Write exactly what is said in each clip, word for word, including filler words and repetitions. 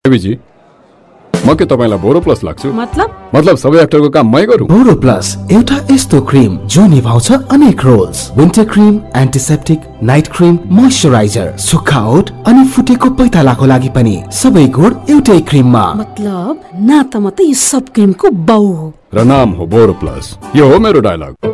देवीजी म के तपाईलाई बोरो प्लस लाग्छु मतलब मतलब सबै एक्टरको काम मै गरौँ बोरो प्लस एउटा यस्तो क्रिम जो निभाउँछ अनेक roles winter cream antiseptic night cream moisturiser सुक्खा ओठ अनि फुटेको पैतालाको लागि पनि सबै गुण एउटै क्रिममा मतलब ना त म त यो सब क्रिमको बाउ हो र नाम हो बोरो प्लस यो हो मेरो डायलग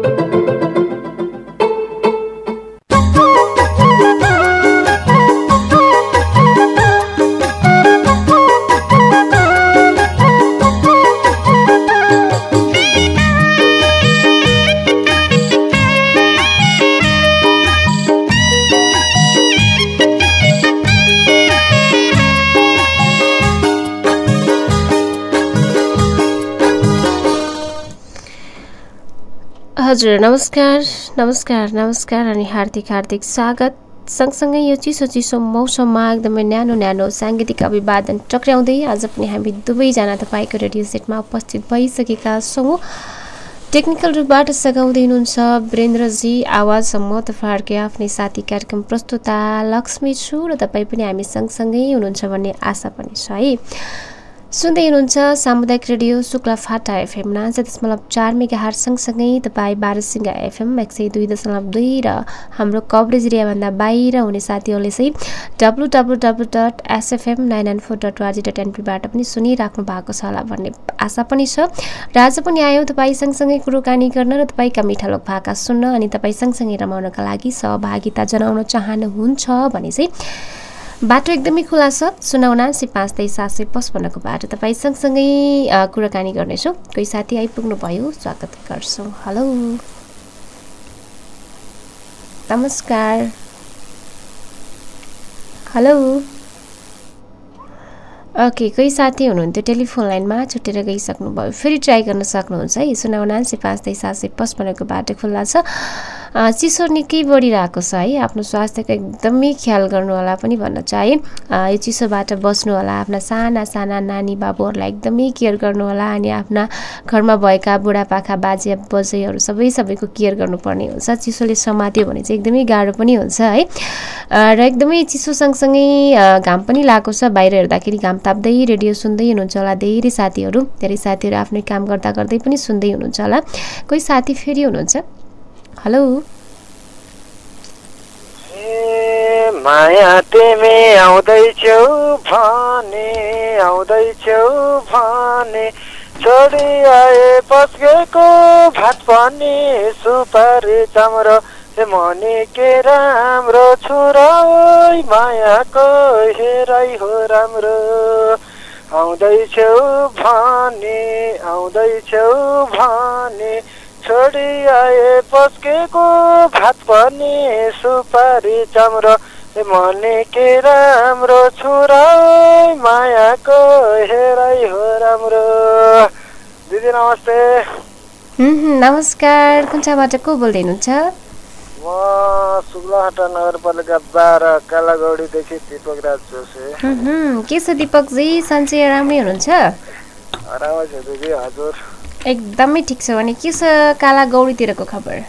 हजुर नमस्कार नमस्कार नमस्कार अनि हार्दिक हार्दिक स्वागत सँगसँगै यो चिसो चिसो मौसममा एकदमै न्यानो न्यानो साङ्गीतिक अभिवादन टक्राउँदै आज पनि हामी दुवैजना तपाईँको रेडियो सेटमा उपस्थित भइसकेका छौँ टेक्निकल रूपबाट सघाउँदै हुनुहुन्छ वीरेन्द्रजी आवाजसम्म तपाईँहरूकै आफ्नै साथी कार्यक्रम प्रस्तुता लक्ष्मी छु र तपाईँ पनि हामी सँगसँगै हुनुहुन्छ भन्ने आशा पनि छ है सुन्दै हुनुहुन्छ सामुदायिक रेडियो शुक्ला फाटा एफएम नाइन्टी दशमलव चार मेगा हर्ज सँगसँगै तपाईँ बाह्रसिंगा एफएम एक सय दुई दशमलव दुई र हाम्रो कभरेज एरियाभन्दा बाहिर हुने साथीहरूले चाहिँ W W W dot SFM nine nine four dot ORG dot एनपीबाट पनि सुनिराख्नु भएको छ होला भन्ने आशा पनि छ र आज पनि आयौँ तपाईँ सँगसँगै कुराकानी गर्न र तपाईँका मिठा लोक भाका सुन्न अनि तपाईँ सँगसँगै रमाउनका लागि सहभागिता जनाउन चाहनुहुन्छ भने चाहिँ बाटो एकदमै खुला छ शून्य उनासी पाँच तेइस सात सय पचपन्नको बाटो तपाईँ सँगसँगै कुराकानी गर्नेछौँ कोही साथी आइपुग्नु भयो स्वागत गर्छौँ हेलो नमस्कार हेलो ओके कोही साथी हुनुहुन्थ्यो टेलिफोन लाइनमा छुटेर गइसक्नु भयो फेरि ट्राई गर्न सक्नुहुन्छ है शून्य उनासी पाँच तेइस सात सय पचपन्नको बाटो खुल्ला छ चिसो निकै बढिरहेको छ है आफ्नो स्वास्थ्यको एकदमै ख्याल गर्नु होला पनि भन्न चाहे यो चिसोबाट बस्नु होला आफ्ना साना साना नानी बाबुहरूलाई एकदमै केयर गर्नु होला अनि आफ्ना घरमा भएका बुढापाका बाजे बजैहरू सबै सबैको केयर गर्नुपर्ने हुन्छ चिसोले समात्यो भने चाहिँ एकदमै गाह्रो पनि हुन्छ है र एकदमै चिसो सँगसँगै घाम पनि लागेको छ बाहिर हेर्दाखेरि घाम ताप्दै रेडियो सुन्दै हुनुहुन्छ होला धेरै साथीहरू धेरै साथीहरू आफ्नै काम गर्दा गर्दै पनि सुन्दै हुनुहुन्छ होला कोही साथी फेरि हुनुहुन्छ हेलो ए माया तिमी आउँदैछौ भने आउँदैछौ भने छोडी आए पस्केको भात पनि सुपारी चाम्रो मनी के राम्रो छोरा मायाको हेराइ हो राम्रो आउँदैछौ भने आउँदैछौ भने छोडी आए पस्केको भात पनि सुपारी चाम्रो मनी के राम्रो छोरा मायाको हेराइ हो राम्रो दिदी नमस्ते नमस्कार कुन चाहिँबाट को बोल्दै हुनुहुन्छ म शुक्लाहाटा नगरपालिका बाह्र कालागौडीदेखि दीपक राज जोशी के छ दीपकजी सन्चै राम्रै हुनुहुन्छ राम्रै छ दिदी हजुर एकदमै ठिक छ भने के छ कालागौडीतिरको खबर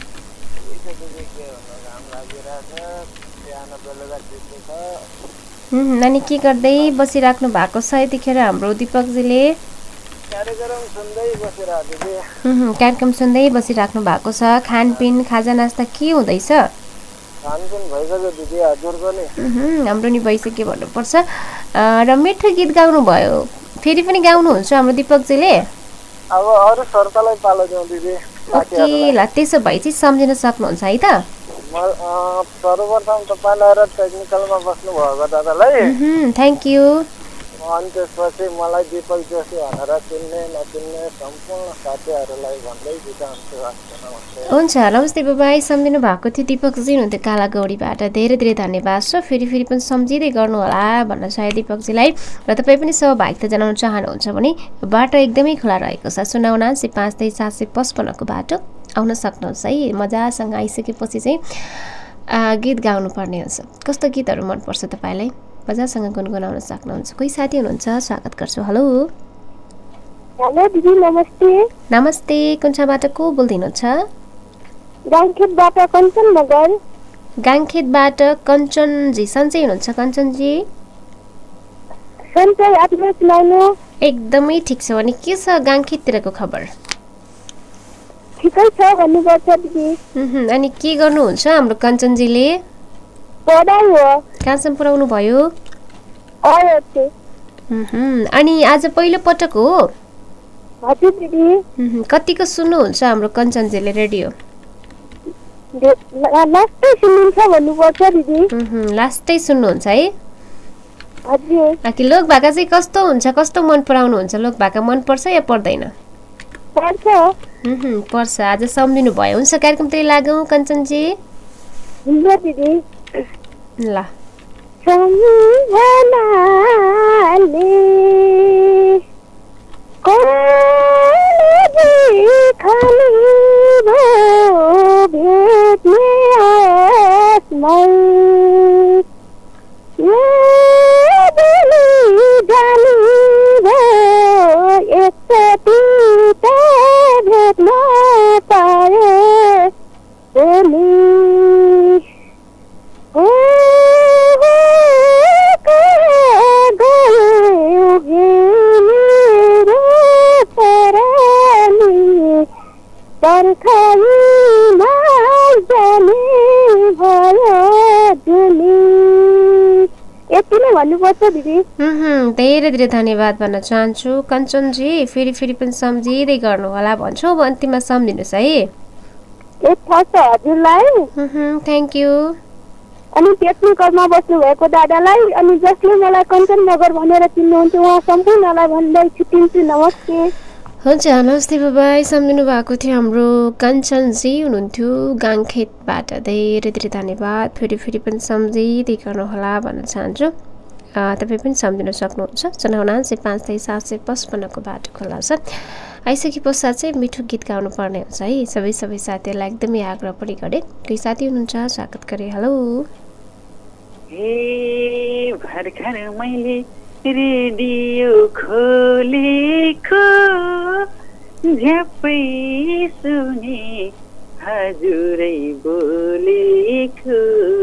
नानी के गर्दै बसिराख्नु भएको छ यतिखेर हाम्रो दीपकजीले कार्यक्रम सुन्दै बसिरहेको दिदी कार्यक्रम सुन्दै बसिराख्नु भएको छ खानपिन खाजा नास्ता के हुँदैछ खानपिन भइसक्यो दिदी हजुरको नि हाम्रो नि भइसक्यो भन्नुपर्छ र मिठो गीत गाउनु भयो फेरि पनि गाउनुहुन्छ हाम्रो दीपकजीले अब अरू सरकारलाई पालो दिउँ दिदी ओके ल त्यसो भए चाहिँ सम्झिन सक्नुहुन्छ है त सर्वप्रथम तपाईँलाई र टेक्निकलमा बस्नु भएको दादालाई थ्याङ्क यू अनि त्यसपछि मलाई दीपक जोशी भनेर चिन्ने नचिन्ने सम्पूर्ण साथीहरूलाई भन्दै बिदा हुन्छु हुन्छ नमस्ते बाबाई सम्झिनु भएको थियो दीपकजी हुनुहुन्थ्यो कालागौडीबाट धेरै धेरै धन्यवाद छ फेरि फेरि पनि सम्झिँदै गर्नु होला भन्न चाहे दीपकजीलाई र तपाईँ पनि सहभागिता जनाउन चाहनुहुन्छ भने बाटो एकदमै खुला रहेको छ शून्य उनासी पाँच तेइस सात सय पचपन्नको बाटो आउन सक्नुहुन्छ है मजासँग आइसकेपछि चाहिँ गीत गाउनु पर्ने हुन्छ कस्तो गीतहरू मनपर्छ तपाईँलाई मजासँग गुनगुनाउन सक्नुहुन्छ कोही साथी हुनुहुन्छ स्वागत गर्छु हेलो हेलो दिदी नमस्ते नमस्ते कुन चाहिँबाट को बोल्दै हुनुहुन्छ गाङखेतबाट कञ्चन मगर गाङखेतबाट कञ्चनजी सन्चै हुनुहुन्छ कञ्चनजी सन्चै आफ्नो सुनाउनु। एकदमै ठिक छ। अनि के छ गाङखेततिरको खबर? ठिकै छ भन्नुपर्छ दिदी। उहुँ, अनि के गर्नुहुन्छ हाम्रो कञ्चनजीले? पढाइ हो। कहाँसम्म पुऱ्याउनु भयो? आयो। उहुँ, अनि आज पहिलो पटक हो? हजुर दिदी। उहुँ, कतिको सुन्नुहुन्छ हाम्रो कञ्चनजीले रेडियो? लास्टै सुन्नुहुन्छ भन्नुपर्छ दिदी। उहुँ, लास्टै सुन्नुहुन्छ है? हजुर। आकि लोक भाका चाहिँ कस्तो हुन्छ, कस्तो मन पराउनुहुन्छ? लोक भाका मन पर्छ या पर्दैन? पर्छ। उहुँ, पर्छ। आज सम्झिनु भयो। हुन्छ, कार्यक्रमतिर लागौँ कञ्चनजी। हुन्छ दिदी। ल। सम्झनाले कलेजी खाली भयो भेट्ने आसमान जानी भयो एकचोटि त भेट्न पाए भोलि हो यति नै भन्नुपर्छ दिदी। धेरै धेरै धन्यवाद भन्न चाहन्छु कञ्चनजी। फेरि फेरि पनि सम्झिँदै गर्नु होला भन्छु। अब अन्तिममा सम्झिनुहोस् है। ए थाहा छ हजुरलाई। Thank you. अनि टेक्निकलमा बस्नु भएको दादालाई अनि जसले मलाई कञ्चननगर भनेर चिन्नुहुन्छ उहाँ सम्पूर्णलाई भन्दै छुट्टिन्छु। नमस्ते। हुन्छ, नमस्ते बाबाई। सम्झिनु भएको थियो हाम्रो कञ्चनजी हुनुहुन्थ्यो गाङखेतबाट। धेरै धेरै धन्यवाद। फेरि फेरि पनि सम्झिँदै गर्नुहोला भन्न चाहन्छु। तपाईँ पनि सम्झिन सक्नुहुन्छ। जनाउनान्से पाँच तेइस सात सय पचपन्नको बाटो खुल्ला छ। आइसके पश्चात चाहिँ मिठो गीत गाउनु पर्ने हुन्छ है। सबै सबै साथीहरूलाई एकदमै आग्रह पनि गरेँ। कोही साथी हुनुहुन्छ, स्वागत गरेँ। हेलो। हे भर्खर मैले रेडियो खोलेको झ्याप्पै सुने हजुरै बोलेको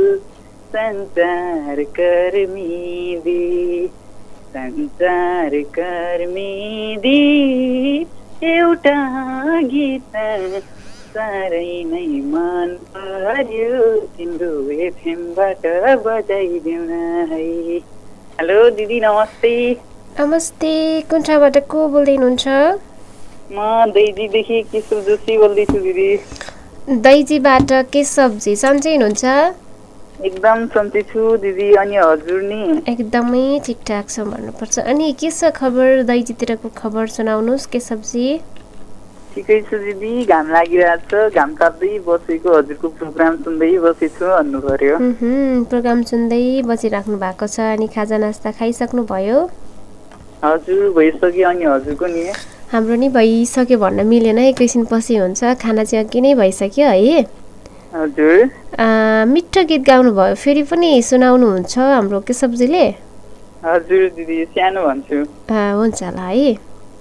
संसार कर्मी दे संसार कर्मी दे एउटा गीत साह्रै नै मन पर्यो तिम्रो एफएमबाट बजाइदेऊ न है। हेलो दिदी नमस्ते। नमस्ते। कुन ठाउँबाट को बोल्दै हुनुहुन्छ? म दैजीदेखि केशव जोशी बोल्दैछु दिदी। दैजीबाट केशवजी सन्चै हुनुहुन्छ? एकदम सन्चै छु दिदी। अनि हजुर नि? एकदमै ठिकठाक छ भन्नुपर्छ। अनि के छ खबर? दैजीतिरको खबर सुनाउनुहोस् केशवजी। ठिकै छु दिदी। घाम लागिरहेको छ, घाम ताप्दै बसेको, हजुरको प्रोग्राम सुन्दै बसेछु भन्नु पर्यो। प्रोग्राम सुन्दै बसिराख्नु भएको छ। अनि खाजा नास्ता खाइसक्नु भयो? हजुर भइसक्यो। अनि हजुरको नि? हाम्रो नि भइसक्यो भन्न मिलेन, एकैछिन पछि हुन्छ। खाना चाहिँ अघि नै भइसक्यो है। हजुर। मिठो गीत गाउनु भयो, फेरि पनि सुनाउनुहुन्छ हाम्रो केशवजीले? हजुर दिदी, सानो भन्छु। हुन्छ ल है।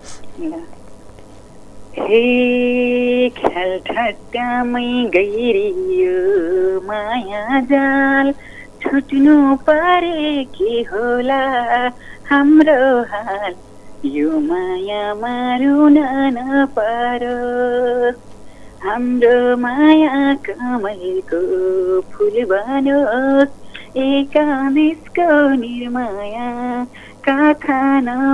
हे ख्याल ठट्टामै गइरियो माया जाल छुट्नु परे के होला हाम्रो हाल यो माया मारुन नपरोस् हाम्रो माया कमलको फुल बनोस् एकादेशको निर्माया कथा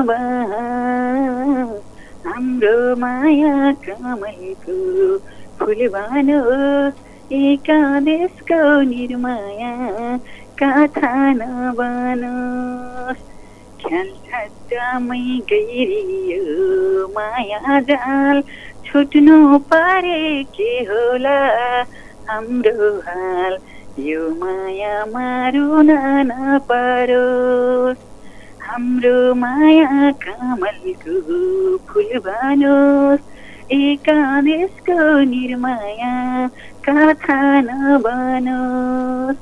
नबनोस् हाम्रो माया कमलको फुल बनोस् एकादेशको निर्माया कथा नबनोस् ख्याल ठट्टामै गइरियो माया जाल छुट्नु परे के होला हाम्रो हाल यो माया मारुन नपरोस् हाम्रो माया कमलको फुल बनोस् एकादेशको निर्माया कथा नबनोस्।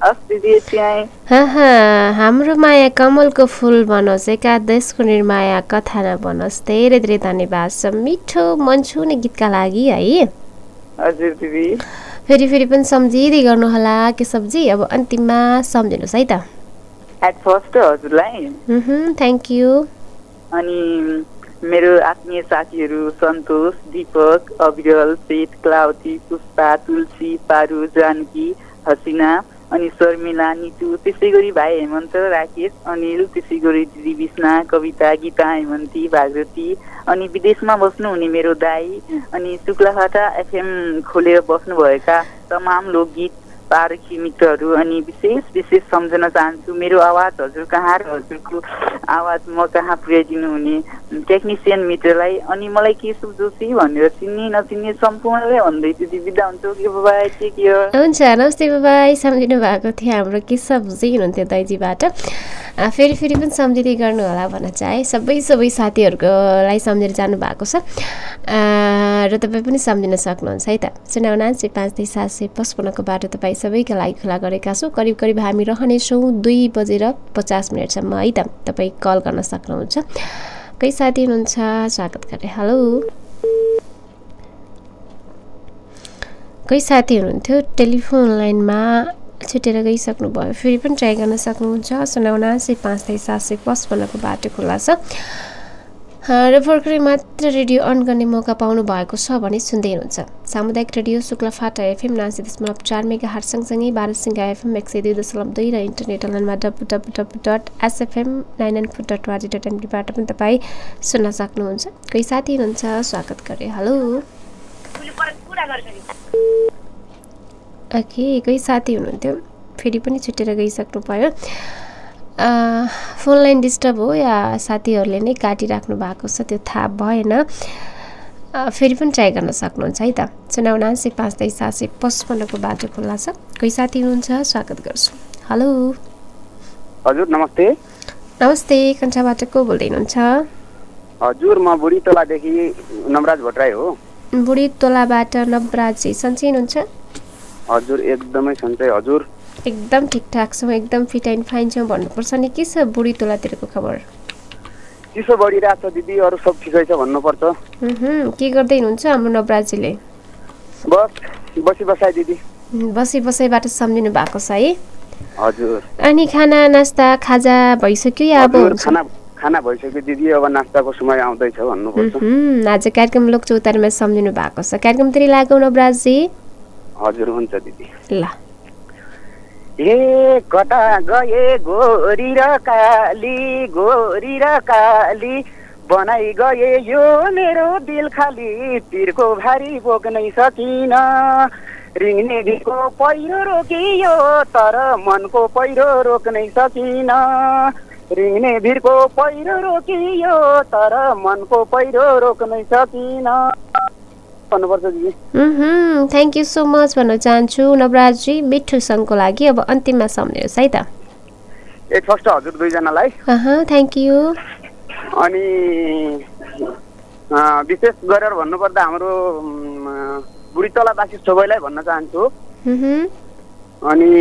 हाम्रो माया कमलको फुल बनोस् एकादेशको निर्माया कथा नबनोस्। धेरै धेरै धन्यवाद छ मिठो मन छुने गीतका लागि है। हजुर दिदी। फेरि फेरि पनि सम्झिँदै गर्नुहोला केशवजी। अब अन्तिममा सम्झिनुहोस् है त। एट फर्स्ट हजुरलाई हम्म थ्याङ्क यू। अनि मेरो आत्मीय साथीहरू सन्तोष, दीपक, अविरल, सेठ, क्लाउती, पुष्पा, तुलसी, पारु, जानकी, हसिना अनि शर्मिला, नितु, त्यसै गरी भाइ हेमन्त, राकेश, अनिल, त्यसै गरी दिदी विष्णा, कविता, गीता, हेमन्ती, भागवती अनि विदेशमा बस्नुहुने मेरो दाई अनि शुक्लाफाटा एफएम खोलेर बस्नुभएका तमाम लोकगीत पारखी मित्रहरू अनि विशेष विशेष सम्झन चाहन्छु मेरो आवाज हजुर कहाँ र हजुरको आवाज म कहाँ पुर्याइदिनु हुने टेक्निसियन मित्रलाई अनि मलाई केशव जोशी भनेर चिन्ने नचिन्ने सम्पूर्णलाई भन्दै दिदी बिदा हुन्छु के बाबाई टेक केयर। हुन्छ नमस्ते बाबाई। सम्झिनु भएको थियो हाम्रो केशवजी हुनुहुन्थ्यो दैजीबाट। फेरि फेरि पनि सम्झिँदै गर्नु होला भन्न चाहे सबै सबै साथीहरूकोलाई सम्झेर जानु भएको छ र तपाईँ पनि सम्झिन सक्नुहुन्छ है त। शून्य उनासी पाँच दुई सात सय पचपन्नको बाटो तपाईँ सबैका लागि खुला गरेका छौँ। करिब करिब हामी रहनेछौँ दुई बजेर पचास मिनटसम्म है त। तपाईँ कल गर्न सक्नुहुन्छ। कोही साथी हुनुहुन्छ स्वागत गरे। हेलो कोही साथी हुनुहुन्थ्यो टेलिफोन लाइनमा छुटेर गइसक्नु भयो। फेरि पनि ट्राई गर्न सक्नुहुन्छ। शून्य उनासी पाँच दुई सात सय पचपन्नको बाटो खुला छ र भर्खरै मात्र रेडियो अन गर्ने मौका पाउनु भएको छ भने सुन्दै हुनुहुन्छ सामुदायिक रेडियो शुक्लाफाटा एफएम नासी दशमलव चार मेगा हट सँगसँगै बाह्रसिङ्गा एफएम एक सय दुई दशमलव दुई र इन्टरनेट अनलाइनमा W W W dot SFM nine nine four dot वाजी डट एनपीबाट पनि तपाईँ सुन्न सक्नुहुन्छ। कोही साथी हुनुहुन्छ स्वागत गरे। हेलो ओके कोही साथी हुनुहुन्थ्यो फेरि पनि छुटेर गइसक्नु भयो। फोन लाइन डिस्टर्ब हो या साथीहरूले नै काटिराख्नु भएको छ त्यो थाहा भएन। फेरि पनि ट्राई गर्न सक्नुहुन्छ है त। शून्य उनासी पाँच दुई सात सय पचपन्नको बाटो खुल्ला छ। कोही साथी हुनुहुन्छ स्वागत गर्छु। हेलो हजुर नमस्ते। नमस्ते कन्छाबाट को बोल्दै हुनुहुन्छ? हजुर म बुढी तोलादेखि नवराज भट्टराई हो। बुढी तोलाबाट नवराजी सन्चै हुनुहुन्छ? हजुर एकदमै सन्चै हजुर। एकदम ठिकठाक छौँ एकदम फिट एन्ड फाइन छौँ भन्नुपर्छ नि। के छ बुढी तोलातिरको खबर? चिसो बढिरहेको छ दिदी अरू सब ठिकै छ भन्नुपर्छ। के गर्दै हुनुहुन्छ हाम्रो नवराजीले? बस बसी बसाइ दिदी। बसी बसाइबाट सम्झिनु भएको छ है? हजुर। अनि खाना नास्ता खाजा भइसक्यो या अब हुन्छ? खाना खाना भइसक्यो दिदी अब नास्ताको समय आउँदैछ भन्नुपर्छ। आज कार्यक्रम लोकचौतारीमा सम्झिनु भएको छ। कार्यक्रमतिर लागौँ नवराजी? हजुर हुन्छ दिदी। ल ए कता गए गोरी र काली गोरी र काली बनाइ गए यो मेरो दिल खाली पिरको भारी बोक्नै सकिन रिङ्ने दिलको पहिरो रोकियो तर मनको पहिरो रोक्नै सकिन रिङ्ने भिरको पहिरो रोकियो तर मनको पहिरो रोक्नै सकिन भन्नुपर्छ दिदी। थ्याङ्क यू सो मच भन्न चाहन्छु नवराजी मिठो सङ्घको लागि। अब अन्तिममा सम्झिनुहोस् है त। ए फर्स्ट हजुर दुईजनालाई थ्याङ्क यू। अनि विशेष गरेर भन्नुपर्दा हाम्रो बुढी तोलावासी सबैलाई भन्न चाहन्छु। अनि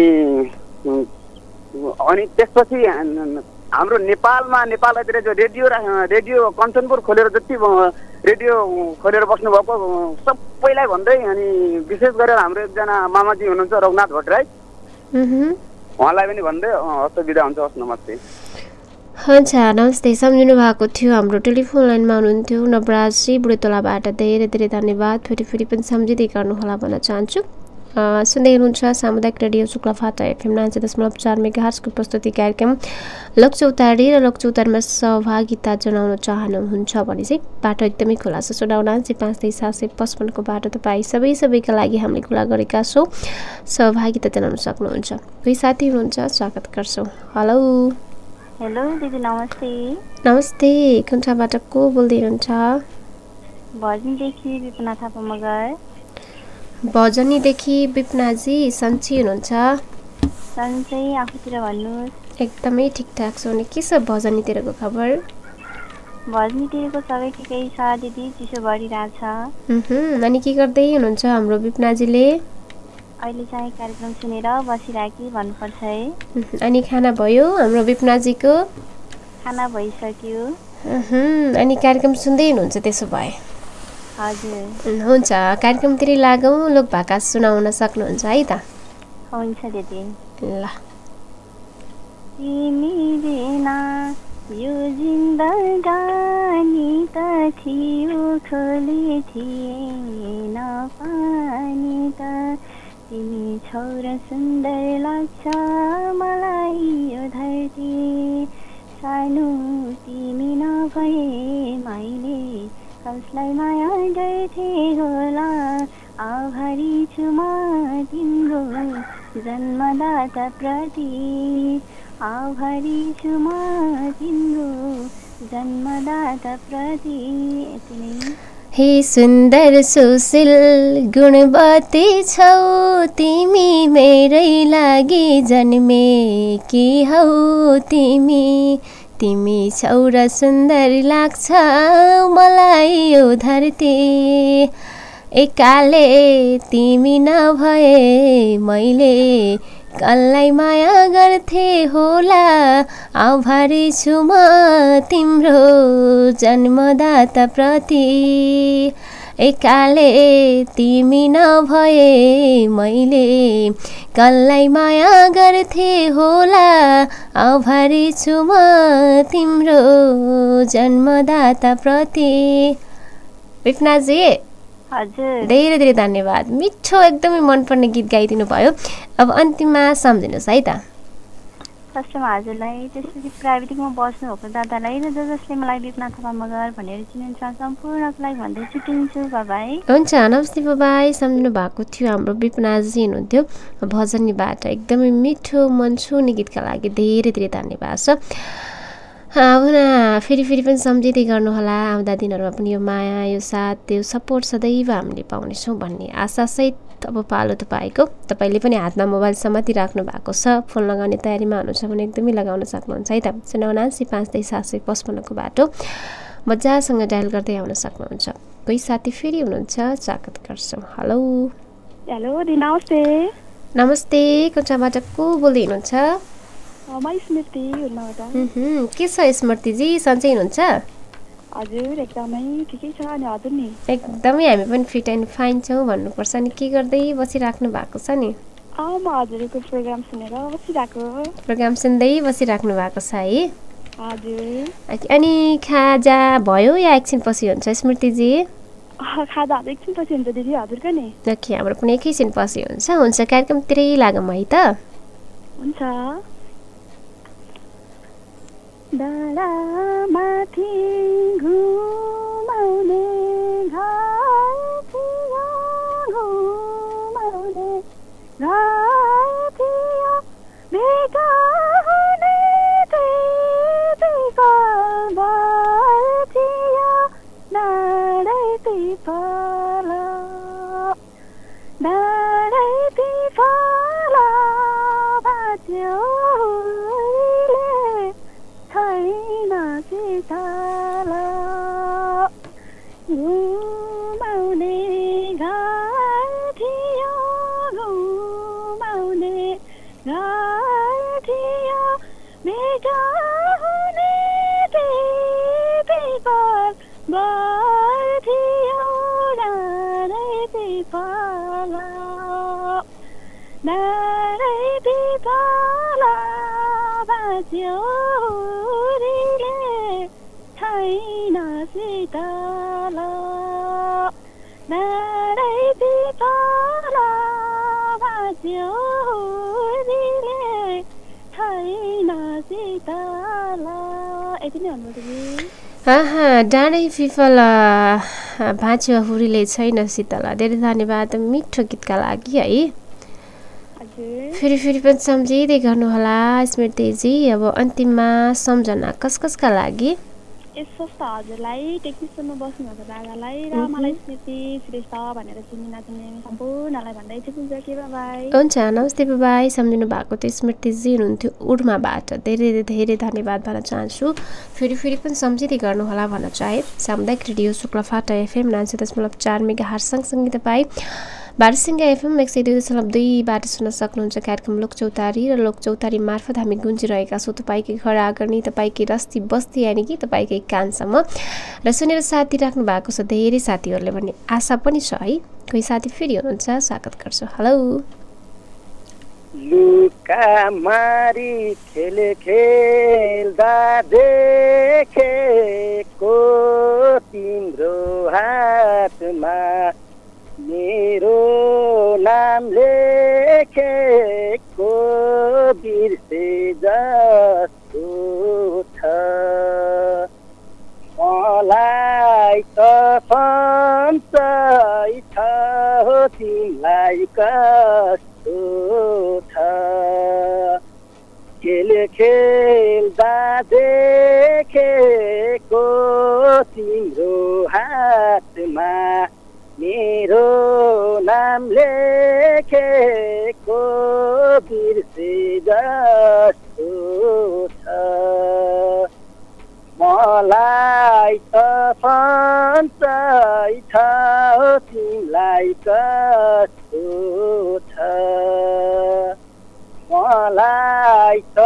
अनि त्यसपछि हाम्रो नेपालमा नेपालतिर जो रेडियो रेडियो कञ्चनपुर खोलेर जति रेडियो खोलेर बस्नुभएको सबैलाई भन्दै अनि विशेष गरेर हाम्रो एकजना मामाजी हुनुहुन्छ रघुनाथ भट्टराई उहाँलाई पनि भन्दै हस्त बिदा हुन्छ। हस् नमस्ते। हुन्छ नमस्ते। सम्झिनु भएको थियो हाम्रो टेलिफोन लाइनमा हुनुहुन्थ्यो नवराजी बुढी तोलाबाट धेरै धेरै धन्यवाद। फेरि फेरि पनि सम्झिँदै गर्नुहोला भन्न चाहन्छु। सुन्दै हुनुहुन्छ सामुदायिक रेडियो शुक्लाफाटा एफएम नाइन्टी दशमलव चार मेगाहर्जको प्रस्तुति कार्यक्रम लोकचौतारी र लोकचौतारीमा सहभागिता जनाउन चाहनुहुन्छ भने चाहिँ बाटो एकदमै खुला छ। शून्य उनासी पाँच दुई सात सय पचपन्नको बाटो तपाईँ सबै सबैका लागि हामीले खुला गरेका छौँ। सहभागिता जनाउन सक्नुहुन्छ। कोही साथी हुनुहुन्छ स्वागत गर्छौँ। हेलो हेलो दिदी नमस्ते। नमस्ते कन्छाबाट को बोल्दै हुनुहुन्छ? भजनीदेखि विपना थापा मगर। भजनीदेखि विपनाजी सन्चै हुनुहुन्छ? सन्चै आफूतिर भन्नुहोस्। एकदमै ठिकठाक छ। नि के छ भजनीतिरको खबर? भजनीतिरको सबै ठिकै छ दिदी चिसो बढिरहेछ। अनि के गर्दै हुनुहुन्छ हाम्रो विपनाजीले? अहिले चाहिँ कार्यक्रम सुनेर बसिराखी भन्नुपर्छ है। अनि खाना भयो हाम्रो विपनाजीको? खाना भइसक्यो। अनि कार्यक्रम सुन्दै हुनुहुन्छ त्यसो भए? हजुर। हुन्छ कार्यक्रमतिर लागौँ। लोक भाका सुनाउन सक्नुहुन्छ है त? हुन्छ दिदी। ल तिमी बिना यो जिन्दगानी त थियो खोली थिएन पानी त तिमी छौ र सुन्दर लाग्छ मलाई यो धरती सानो तिमी नभए मैले कसलाई माया गर्थे होला आभारी छु म तिम्रो जन्मदाता प्रति आभारी छु म तिम्रो जन्मदाता प्रति यति नै हे सुन्दर सुशील गुणवती छौ तिमी मेरै लागि जन्मेकी हौ तिमी तिमी छौ र सुन्दर लाग्छ मलाई यो धरती एकाले तिमी नभए मैले कसलाई माया गर्थे होला आभारी छु म तिम्रो जन्मदाता प्रति एकाले तिमी नभए मैले कसलाई माया गर्थे होला आभारी छु म तिम्रो जन्मदाता प्रति। विपनाजी हजुर धेरै धेरै धन्यवाद मिठो एकदमै मनपर्ने गीत गाइदिनु भयो। अब अन्तिममा सम्झिनुहोस् है त। फर्स्टमा हजुरलाई त्यसपछि प्राविधिकमा बस्नुभएको दादालाई र ज जसले मलाई विपना थापा मगर भनेर चिनिन्छ सम्पूर्णलाई भन्दै छुट्टिन्छु बाबाई। हुन्छ नमस्ते बाबाई। सम्झिनु भएको थियो हाम्रो विपनाजी हुनुहुन्थ्यो भजनीबाट एकदमै मिठो मन छुने गीतका लागि धेरै धेरै धन्यवाद छ। आउन फेरि फेरि पनि सम्झिँदै गर्नुहोला आउँदा दिनहरूमा पनि यो माया यो साथ त्यो सपोर्ट सदैव हामीले पाउनेछौँ भन्ने आशासहित अब पालो तपाईँको तपाईँले पनि हातमा मोबाइल समाति राख्नु भएको छ फोन लगाउने तयारीमा हुनुहुन्छ भने एकदमै लगाउन सक्नुहुन्छ है त। शून्य उनासी पाँच तेइस सात सय पचपन्नको बाटो मजासँग डायल गर्दै आउन सक्नुहुन्छ। कोही साथी फेरि हुनुहुन्छ स्वागत गर्छौँ। हेलो हेलो नमस्ते। नमस्ते कचाबाट को बोल्दै हुनुहुन्छ? स्मृति के छ स्मृतिजी सन्चै हुनुहुन्छ? हजुर एकदमै ठिकै छ। अनि हजुर नि? एकदमै हामी पनि फिट एन्ड फाइन छौँ भन्नुपर्छ नि। के गर्दै बसिराख्नु भएको छ नि? म हजुरको प्रोग्राम सुनेर बसिरहेको। प्रोग्राम सुन्दै बसिराख्नु भएको छ है? हजुर। अनि खाजा भयो या एकछिन पछि हुन्छ स्मृतिजी? खाजा एकछिन पछि हुन्छ दिदी हजुरको नि? ओके हाम्रो पनि एकैछिन पछि हुन्छ। हुन्छ कार्यक्रमतिरै लागौँ है त? हुन्छ। डाँडा माथि घुमाउने घाटिया घुमाउने घाटिया भेगाउने त्यतिका बाटिया डाँडै पिपला डाँडै पिपला बाट्यो छैन सिताला घुमाउने घाटिया घुमाउने घाटिया भेगाउने पिपल बाटियो डाँडै पिपला डाँडै पिपला बाट्यो छैन सिताला डाँडै पिपला बाट्यो छैन सिताला। यति नै भन्नु डाँडै पिपला भाँच्यो हुरीले छैन शीतला। धेरै धन्यवाद मिठो गीतका लागि है। फेरि फेरि पनि सम्झिँदै गर्नुहोला स्मृतिजी। अब अन्तिममा सम्झना कस कसका लागि? यसो हजुरलाई टेक्निसियनमा बस्नुभएको दादालाई र मलाई स्मृति श्रेष्ठ भनेर चिन्ने नचिन्ने सम्पूर्णलाई भन्दै छुट्टिन्छ कि बाबाई। हुन्छ नमस्ते बाबाई। सम्झिनु भएको त स्मृतिजी हुनुहुन्थ्यो उर्माबाट धेरै धेरै धन्यवाद भन्न चाहन्छु। फेरि फेरि पनि सम्झिँदै गर्नुहोला भन्न चाहे। सामुदायिक रेडियो शुक्लाफाटा एफएम नाइन्टी दशमलव चार मेगा हर्ज सँगसँगै तपाईँ भारतसिंह एफएम एक सय दुई दशमलव दुईबाट सुन्न सक्नुहुन्छ कार्यक्रम लोकचौतारी र लोकचौतारी मार्फत हामी गुन्जिरहेका छौँ तपाईँकै घर आँगनी तपाईँकै रस्ती बस्ती यानि कि तपाईँकै कानसम्म र सुनेर साथी राख्नु भएको छ धेरै साथीहरूले भन्ने आशा पनि छ है। कोही साथी फेरि हुनुहुन्छ स्वागत गर्छु। हेलो लुका मारी खेले खेल्दा देखेको तिम्रो हातमा मेरो नाम लेखेको बिर्से जस्तो छ मलाई त सन्चै छ तिमीलाई कस्तो छ खेले खेल्दा देखेको तिम्रो हातमा मेरो नाम लेखेको बिर्से जस्तो छ मलाई त सन्चै छ तिमीलाई कस्तो छ मलाई त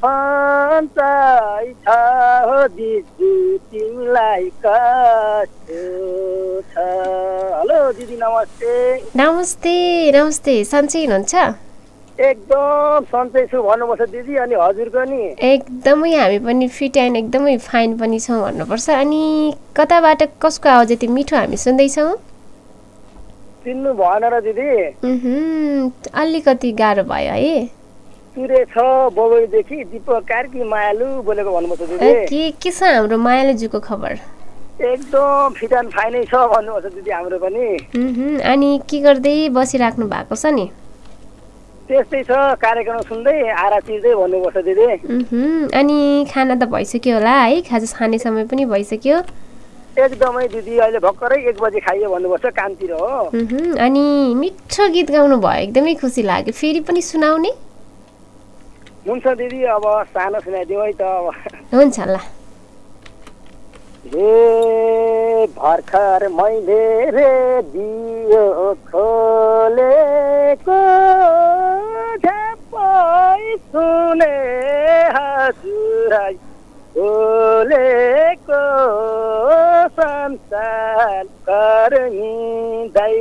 सन्चै छ दिदी तिमीलाई कस्तो छ। हेलो दिदी नमस्ते। नमस्ते नमस्ते सन्चै हुनुहुन्छ? एकदम सन्चै छु भन्नुपर्छ दिदी। अनि हजुरको नि? एकदमै हामी पनि फिट एन्ड एकदमै फाइन पनि छौँ भन्नुपर्छ। अनि कताबाट कसको आवाज यति मिठो हामी सुन्दैछौँ? चिन्नु भएन र दिदी? अलिकति गाह्रो भयो है। सुरेश बबैदेखि दिपक कार्की मायालु बोलेको भन्नुपर्छ दिदी। के के छ हाम्रो मायालुजीको खबर? एकदम फिट एन्ड फाइनै छ भन्नुपर्छ दिदी हाम्रो पनि। अनि के गर्दै बसिराख्नु भएको छ नि? त्यस्तै छ कार्यक्रम सुन्दै आरा चिर्दै भन्नुपर्छ दिदी। अनि खाना त भइसक्यो होला है? खाजा खाने समय पनि भइसक्यो? एकदमै दिदी अहिले भर्खरै एक बजे खाइयो भन्नुपर्छ कामतिर हो। अनि मिठो गीत गाउनु भयो एकदमै खुसी लाग्यो। फेरि पनि सुनाउने? हुन्छ दिदी अब सानो सुनाइदिउँ है त अब। हुन्छ ल। हे भर्खर मैले रेडियो खोलेको झ्याप्पै सुने हजुरै बोलेको संसार कर्मिँदै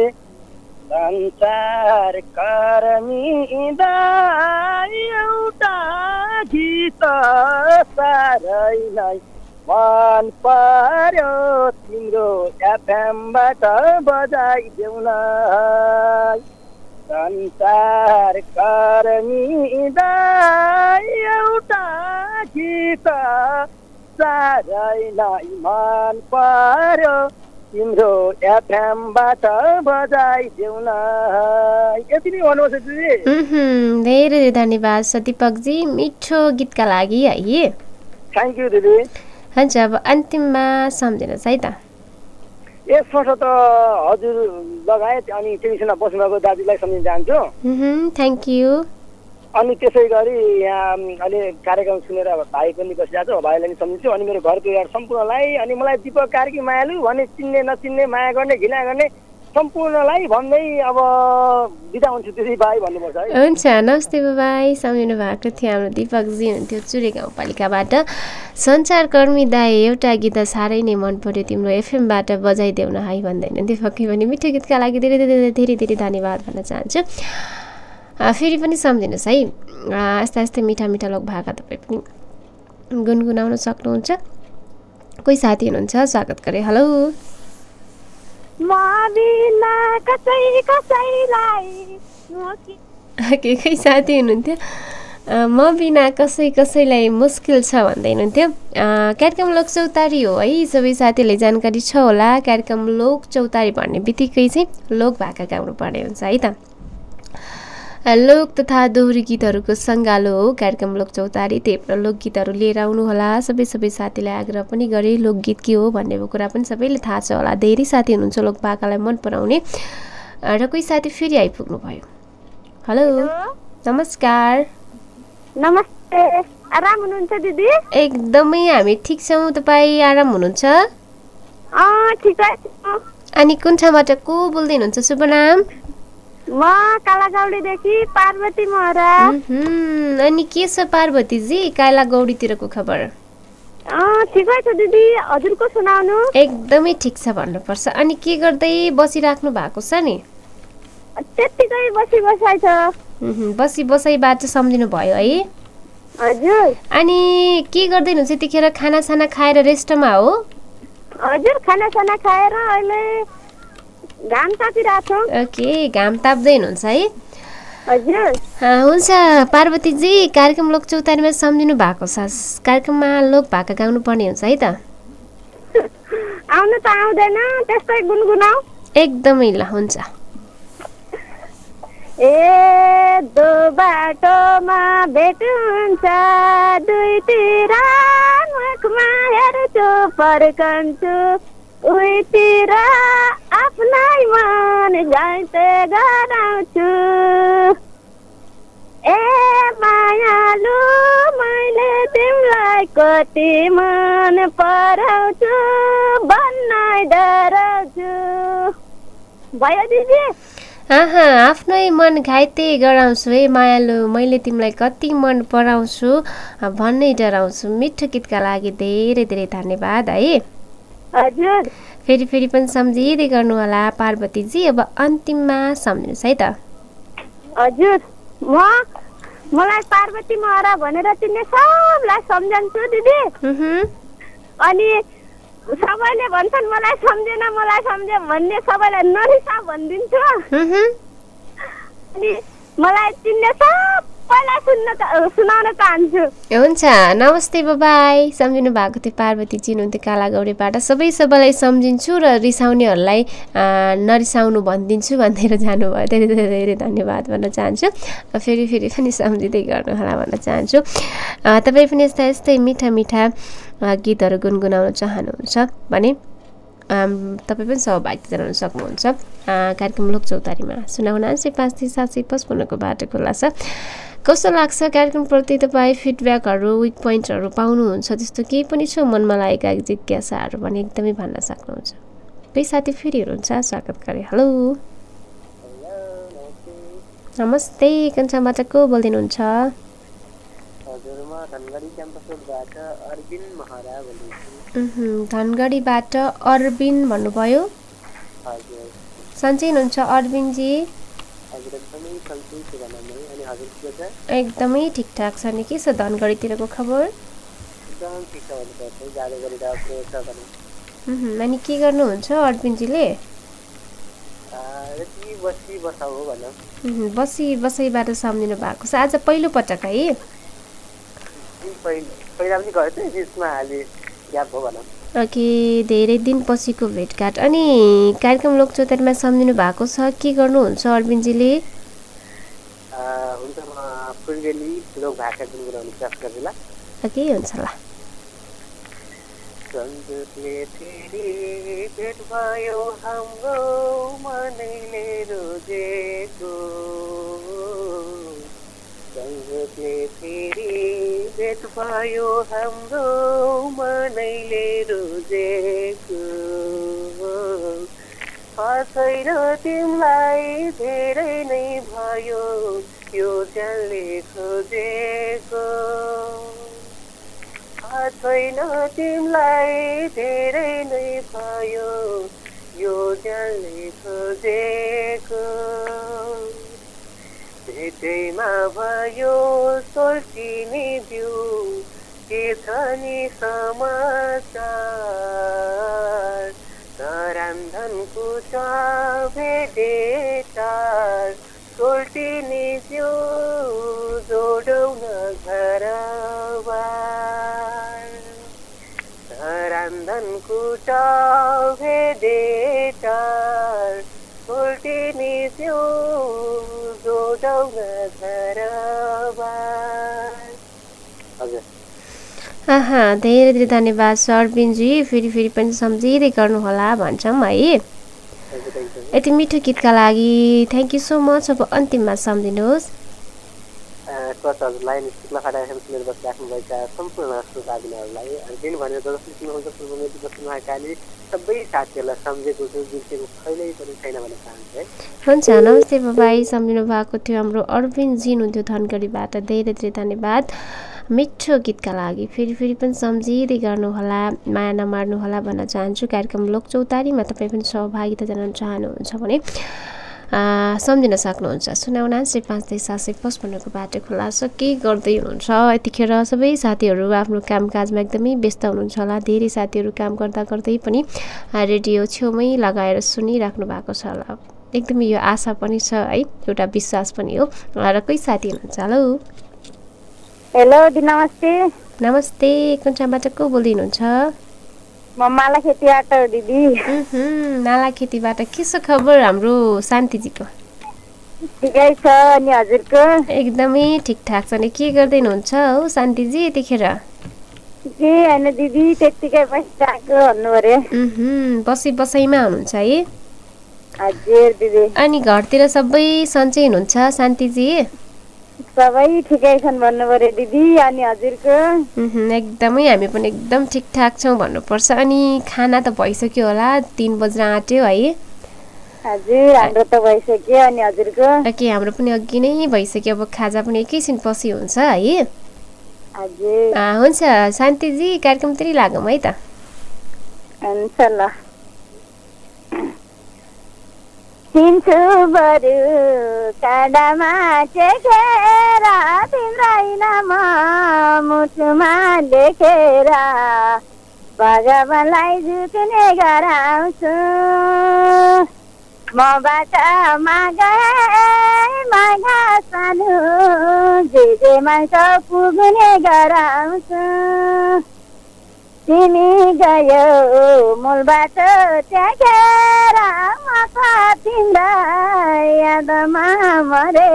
संसार कर्मिँदा एउटा गीत साह्रै नै मन पर्यो तिम्रो एफएमबाट बजाइदेऊ न। संसार कर्मिँदा एउटा गीत साह्रै नै मन पर्यो तिम्रो एफएमबाट बजाइदेऊ न। यति नै भन्नुपर्छ दिदी। धेरै धेरै धन्यवाद छ दिपकजी मिठो गीतका लागि है। थ्याङ्क यू दिदी। हुन्छ अब अन्तिममा सम्झिनुहोस् है त। यसपल्ट त हजुर लगायत अनि टेलिभिजनमा बस्नुभएको दाजुलाई सम्झिन चाहन्छु। Thank you. अनि त्यसै गरी यहाँ अहिले कार्यक्रम सुनेर भाइ पनि बसिरहेको छ भाइलाई पनि सम्झिन्छु। अनि मेरो घर परिवार सम्पूर्णलाई अनि मलाई दिपक कार्की मायालु भने चिन्ने नचिन्ने माया गर्ने घृणा गर्ने सम्पूर्णलाई भन्दै अब बिदा हुन्छु दिदी भाइ भन्नुपर्छ है। हुन्छ नमस्ते बाबाई। सम्झिनु भएको थियो हाम्रो दिपकजी हुनुहुन्थ्यो चुरे गाउँपालिकाबाट। सञ्चारकर्मी दाई एउटा गीत साह्रै नै मन पर्यो तिम्रो एफएमबाट बजाइदेऊ न है भन्दैन दिपकले भने मिठो गीतका लागि धेरै धेरै धेरै धेरै धन्यवाद भन्न चाहन्छु। फेरि पनि सम्झिनुहोस् है यस्ता यस्तै मिठा मिठा लोक भाका तपाईँ पनि गुनगुनाउन सक्नुहुन्छ। कोही साथी हुनुहुन्छ स्वागत गरे। हेलो के खै साथी हुनुहुन्थ्यो म बिना कसै कसैलाई मुस्किल छ भन्दै हुनुहुन्थ्यो। कार्यक्रम लोक चौतारी हो है सबै साथीहरूले जानकारी छ होला। कार्यक्रम लोक चौतारी भन्ने बित्तिकै चाहिँ लोक भाका गाउनु पर्ने हुन्छ है त। लोक तथा दोहोरी गीतहरूको सङ्गालो हो कार्यक्रम लोक चौतारी। त्यही भएर लोकगीतहरू लिएर आउनु होला। सबै सबै साथीलाई आग्रह पनि गरे लोकगीत के हो भन्ने कुरा पनि सबैले थाहा छ होला। धेरै साथी हुनुहुन्छ लोक भाकालाई मन पराउने र कोही साथी फेरि आइपुग्नु भयो। हेलो नमस्कार। नमस्ते आराम हुनुहुन्छ दिदी? एकदमै हामी ठिक छौँ। तपाईँ आराम हुनुहुन्छ? ठिकै छु। अनि कुन ठाउँबाट को बोल्दै हुनुहुन्छ? शुभ नाम? म कालागौडीदेखि पार्वती महरा। अनि के छ पार्वतीजी कालागौडीतिरको खबर? ठिकै छ दिदी हजुरको सुनाउनु। एकदमै ठिक छ भन्नुपर्छ। अनि के गर्दै बसिराख्नु भएको छ नि? त्यतिकै बसी बसाइ छ। उहुँ, बसी बसाइबाट सम्झिनु भयो है? हजुर अनि के गर्दै हुनुहुन्छ यतिखेर? खानासाना खाएर रेस्टमा हो? हजुर खानासाना खाएर अहिले घाम तापिरहेको छौँ। ओके, घाम ताप्दै हुनुहुन्छ है? हजुर अँ, हुन्छ पार्वतीजी, कार्यक्रम लोक चौतारीमा सम्झिनु भएको छ। कार्यक्रममा लोक भाका गाउनु पर्ने हुन्छ है त? आउनु त आउँदैन, त्यस्तै गुनगुनाऊ। एकदमै ल, हुन्छ। ए दो बाटोमा भेट हुन्छ दुईतिर मुखमा हेर्छु फर्कन्छु उहीतिर आफ्नै मन गाइते गराउँछु। ए मायालु मैले तिमीलाई कति मन पराउँछु भन्नै डराउँछु। भयो दिदी? आहा, आफ्नै मन घाइते गराउँछु है मायालु मैले तिमीलाई कति मन पराउँछु भन्नै डराउँछु। मिठो गीतका लागि धेरै धेरै धन्यवाद है। हजुर फेरि फेरि पनि सम्झिँदै गर्नु होला पार्वतीजी। अब अन्तिममा सम्झिनुहोस् है त। हजुर म मलाई पार्वती महरा भनेर चिन्ने सबलाई सम्झन्छु दिदी। अनि सबैले भन्छन् मलाई सम्झेन मलाई सम्झे भन्ने सबैलाई नरिसा भनिदिन्छु। अनि मलाई चिन्ने सबैलाई सुन्न सुनाउन चाहन्छु। हुन्छ, नमस्ते बाबाई। सम्झिनु भएको थियो पार्वतीजी हुनुहुन्थ्यो कालागौरीबाट। सबै सबैलाई सम्झिन्छु र रिसाउनेहरूलाई नरिसाउनु भनिदिन्छु भनेर जानुभयो। धेरै धेरै धेरै धन्यवाद भन्न चाहन्छु। फेरि फेरि पनि सम्झिँदै गर्नु होला भन्न चाहन्छु। तपाईँ पनि यस्ता यस्तै मिठा मिठा गीतहरू गुनगुनाउन चाहनुहुन्छ भने तपाईँ पनि सहभागिता जनाउन सक्नुहुन्छ। कार्यक्रम लोक चौतारीमा सुनाउन सय पाँच तिस सात सय पचपन्नको बाटो खुल्ला छ। कस्तो लाग्छ कार्यक्रमप्रति तपाईँ फिडब्याकहरू विक पोइन्टहरू पाउनुहुन्छ? त्यस्तो केही पनि छ मनमा लागेका जिज्ञासाहरू भने एकदमै भन्न सक्नुहुन्छ। कोही साथी फेरि हुनुहुन्छ, स्वागत गरे। हेलो नमस्ते, कञ्चनबाट को बोल्दै हुनुहुन्छ? धनगढीबाट अरबिन भन्नुभयो। सन्चै हुनुहुन्छ अरबिनजी? एकदमै ठिकठाक छ नि। के छ धनगढीतिरको खबर? अनि के गर्नुहुन्छ अरबिनजीले? बसी बसाइबाट सम्झिनु भएको छ आज पहिलो पटक है? ओके, धेरै दिन पछिको भेटघाट। अनि कार्यक्रम लोक चौतारीमा सम्झिनु भएको छ, के गर्नुहुन्छ अरबिनजीले? ओके, हुन्छ ल। सन्जोगले फेरि भेट भयो हाम्रो मनैले रोजेको। सन्जोगले फेरि भेट भयो हाम्रो मनैले रोजेको। छैन तिमीलाई धेरै नै भयो यो जसले खोजेको। छैन तिमीलाई धेरै नै भयो यो जसले खोजेको। भेटैमा भयो सोल्टिने बिउ के छ नि समाचार। धरान्धनको छ भेटे टार सोल्टिने बिउ जोडौन घरबार। धरान्धनको छ भेटे टार सोल्टिने बिउ जोडौन घरबार। हजुर आहा, धेरै धेरै धन्यवाद सरबिनजी। फेरि फेरि पनि सम्झिँदै गर्नुहोला भन्छौँ है। यति मिठो गीतका लागि थ्याङ्क यू सो मच। अब अन्तिममा सम्झिनुहोस्। हजुरलाई सिक्न फाटा सुनेर बसिराख्नुभएका सम्पूर्ण श्रोताबिनहरूलाई दिन भनेर जसले सुन्नुहुन्छ पूर्वमेती बस्नुभएकाले सबै साथीहरूलाई सम्झेको छु, बिर्सेको कहिल्यै पनि छैन भन्न चाहन्छु है। हुन्छ, नमस्ते बाबाई। सम्झिनु भएको थियो हाम्रो अरविन्दजी हुनुहुन्थ्यो धनगढीबाट। धेरै धेरै धन्यवाद मिठो गीतका लागि। फेरि फेरि पनि सम्झिँदै गर्नुहोला, माया नमार्नुहोला भन्न चाहन्छु। कार्यक्रम लोक चौतारीमा तपाईँ पनि सहभागिता जनाउन चाहनुहुन्छ भने सम्झिन सक्नुहुन्छ शून्य उनासी पाँच तेइस सात सय पचपन्नको बाटो खुला छ। के गर्दै हुनुहुन्छ यतिखेर? सबै साथीहरू आफ्नो कामकाजमा एकदमै व्यस्त हुनुहुन्छ होला। धेरै साथीहरू काम गर्दा गर्दै पनि रेडियो छेउमै लगाएर सुनिराख्नु भएको छ होला। एकदमै यो आशा पनि छ है, एउटा विश्वास पनि हो। र कोही साथी हुनुहुन्छ? हेलो हेलो दी नमस्ते। नमस्ते, कुन ठाउँबाट को बोल्दै हुनुहुन्छ? म माला खेतीबाट हो दिदी। माला खेतीबाट। के छ खबर हाम्रो शान्तिजीको? ठिकै छ, अनि हजुरको? एकदमै ठिकठाक छ नि। के गर्दै हुनुहुन्छ हो शान्तिजी यतिखेर? के होइन दिदी, त्यत्तिकै बसिरहेको भन्नु पर्यो। बसी बसाइमा हुनुहुन्छ है? हजुर दिदी। अनि घरतिर सबै सन्चै हुनुहुन्छ शान्तिजी? सबै ठिकै छन् भन्नु पर्यो दिदी। अनि हजुरको? एकदमै हामी पनि एकदम ठिकठाक छौँ भन्नुपर्छ। अनि खाना त भइसक्यो होला, तीन बज्न आँट्यो है? हजुर, हाम्रो त भइसक्यो। अनि हजुरको? के हाम्रो पनि अघि नै भइसक्यो। अब खाजा पनि एकैछिन पछि हुन्छ है? हजुर हुन्छ शान्तिजी, कार्यक्रमतिर लागौँ है त। हुन्छ ल। सिन्छु बरु काँडामा टेकेर तिम्रै नाम मुटुमा लेखेर भगवानलाई झुक्ने गराउँछु। मबाट मागे मागा सानो जे जे मान्छ पुग्ने गराउँछु। तिमी गयो मूलबाट त्यागेर म तिम्रा यादमा मरे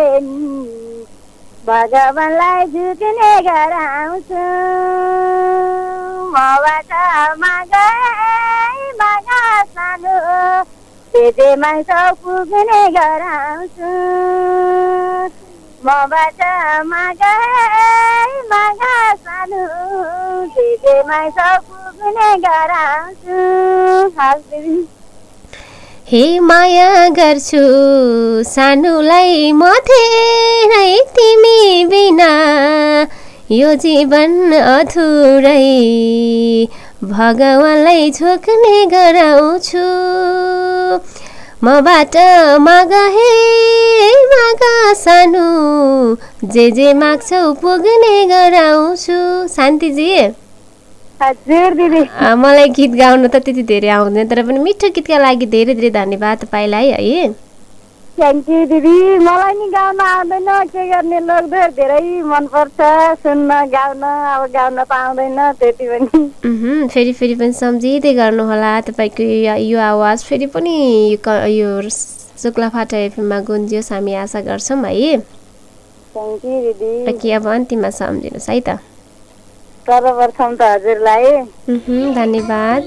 भगवानलाई झुक्ने गराउँछु। मबाट मागे मागा सानो जे जे मान्छ पुग्ने गराउँछु। मबाट मागे मागा सानो जे जे मान्छ पुग्ने गराउँछु। हे माया गर्छु सानोलाई म धेरै तिमी बिना यो जीवन अधुरै भगवानलाई झुक्ने गराउँछु। मबाट माग हे माग सानो जे जे माग्छौ पुग्ने गराउँछु। शान्तिजी? हजुर दिदी। मलाई गीत गाउनु त त्यति धेरै आउँदैन, तर पनि मिठो गीतका लागि धेरै धेरै धन्यवाद तपाईँलाई है। थ्याङ्क यू दिदी। मलाई नि गाउन आउँदैन, के गर्ने, लोकदोहोर धेरै मनपर्छ सुन्न गाउन। अब गाउन त आउँदैन त्यति पनि। फेरि फेरि पनि सम्झिँदै गर्नुहोला तपाईँको यो आवाज फेरि पनि यो शुक्लाफाटा एफएममा गुन्जियोस् हामी आशा गर्छौँ है। थ्याङ्क यू दिदी। के अब अन्तिममा सम्झिनुहोस् है त। सर्वप्रथम त हजुरलाई धन्यवाद।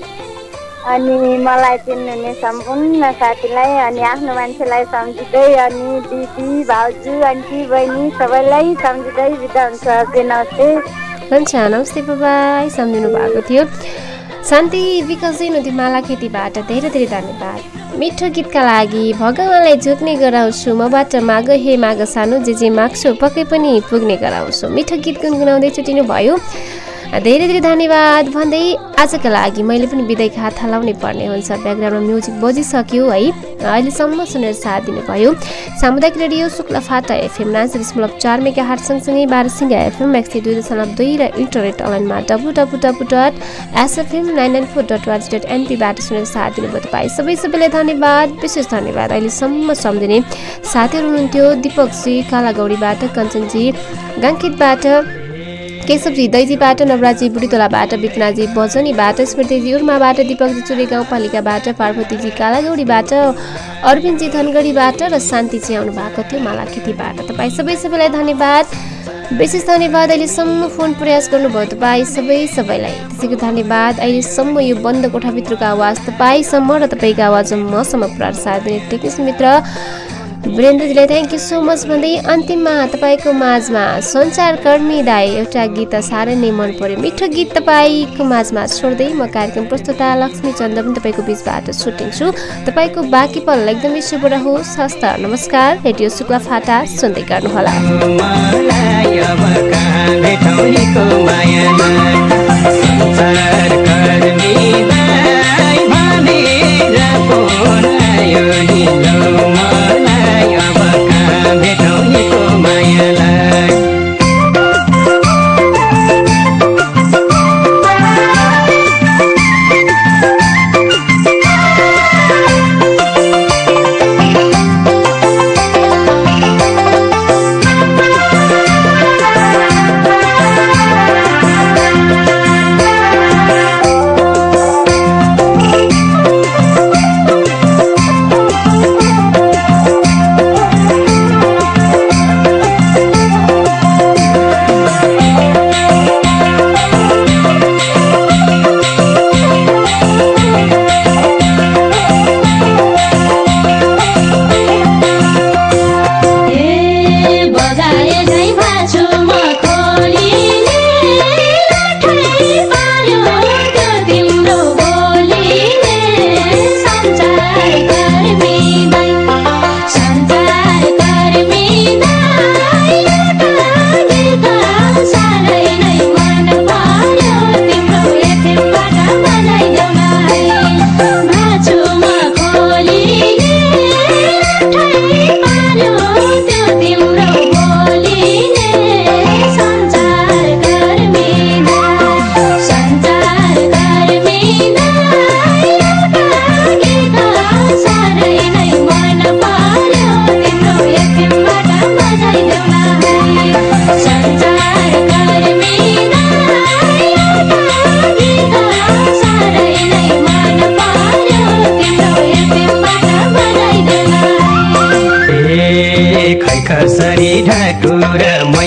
अनि मलाई चिन्नुहुने सम्पूर्ण साथीलाई अनि आफ्नो मान्छेलाई सम्झिँदै अनि दिदी भाउजू आन्टी बहिनी सबैलाई सम्झिँदै बिदा हुन्छ। नमस्ते। हुन्छ नमस्ते बाबाई। सम्झिनु भएको थियो शान्ति विकास हुनुहुन्थ्यो माला खेतीबाट। धेरै धेरै धन्यवाद। मिठो गीतका लागि भगवानलाई झुक्ने गराउँछु। मबाट माग हे माग सानो जे जे माग्छु पक्कै पनि पुग्ने गराउँछु। मिठो गीत गुनगुनाउँदै छुटिनु भयो। धेरै धेरै धन्यवाद भन्दै आजका लागि मैले पनि बिदाईको हात हल्लाउनै पर्ने हुन्छ। ब्याकग्राउन्डमा म्युजिक बजिसक्यो है। अहिलेसम्म सुनेर साथ दिनुभयो सामुदायिक रेडियो शुक्लाफाटा एफएम नाइन्टी दशमलव चार मेगा हर्ज सँगसँगै बाह्रसिङ्गा एफएम एक सय दुई दशमलव दुई र इन्टरनेट अनलाइनमा W W W dot SFM nine nine four dot वाज डट एनपीबाट सुनेर साथ दिनुभयो तपाईँ सबै सबैलाई धन्यवाद। विशेष धन्यवाद अहिलेसम्म सम्झिने साथीहरू हुनुहुन्थ्यो दिपक जी कालागौडीबाट, कञ्चनजी गाङ्कितबाट, केशवजी दैजीबाट, नवराजी बुढीतोलाबाट, विपनाजी बजनीबाट, स्मृतिजी उर्माबाट, दिपकजी चुरे गाउँपालिकाबाट, पार्वतीजी कालागौडीबाट, अरविन्दजी धनगढीबाट र शान्तिजी आउनु भएको थियो माला खेतीबाट। तपाईँ सबै सबैलाई धन्यवाद। विशेष धन्यवाद अहिलेसम्म फोन प्रयास गर्नुभयो तपाईँ सबै सबैलाई त्यसैको धन्यवाद। अहिलेसम्म यो बन्द कोठाभित्रको आवाज तपाईँसम्म र तपाईँको आवाज मसम्म प्रसार दिने टेक्निसियन मित्र वीरेन्द्रजीलाई थ्याङ्क यू सो मच भन्दै अन्तिममा तपाईँको माझमा सञ्चारकर्मी दाई एउटा गीत साह्रै नै मन पर्यो मिठो गीत तपाईँको माझमा छोड्दै म कार्यक्रम प्रस्तुता लक्ष्मी चन्द पनि तपाईँको बिचबाट छुट्टिन्छु। तपाईँको बाँकी पल एकदमै शुभ रहोस्। हस्त नमस्कार। रेडियो शुक्लाफाटा सुन्दै गर्नुहोला। यो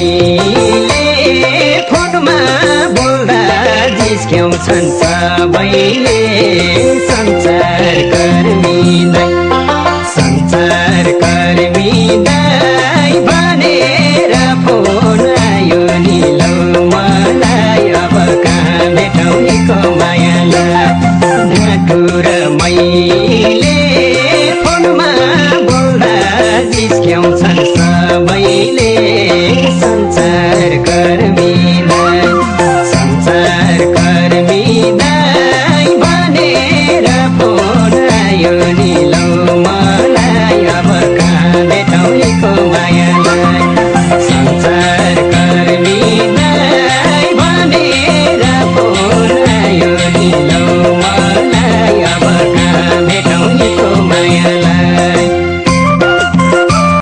सबैले फोनमा बोल्दा जिस्क्याउँछन् सबैले संसार कर्मीलाई संसार कर्मी